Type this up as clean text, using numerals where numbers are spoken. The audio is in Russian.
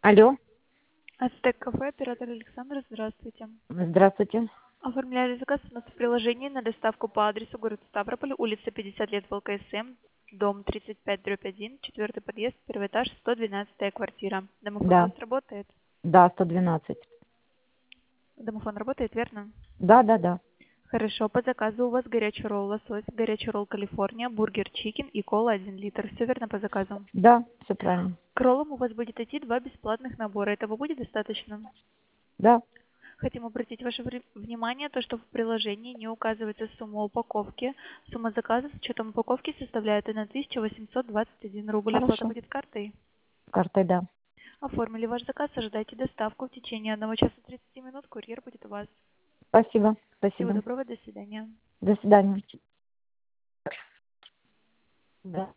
Алло, Ацтек кафе, оператор Александр, здравствуйте. здравствуйте. Оформляли заказ у нас в приложении на доставку по адресу город Ставрополь, улица 50 лет в ЛКСМ, дом 35/1, четвертый подъезд, первый этаж, 112 квартира. Домофон у Да, вас работает? да, 112. Домофон работает, верно? Да. Хорошо, по заказу у вас горячий ролл лосось, горячий ролл Калифорния, бургер чикен и кола 1 литр. Все верно по заказу? Да, все правильно. К роллам у вас будет идти 2 бесплатных набора. Этого будет достаточно? Да, Хотим обратить ваше внимание, то, что в приложении не указывается сумма упаковки. Сумма заказа с учетом упаковки составляет 1821 рубль. Оплата хорошо. будет картой. Картой, да. Оформили ваш заказ, ожидайте доставку. В течение 1 часа 30 минут курьер будет у вас. Спасибо, Всего спасибо. доброго, до свидания. До свидания. Да.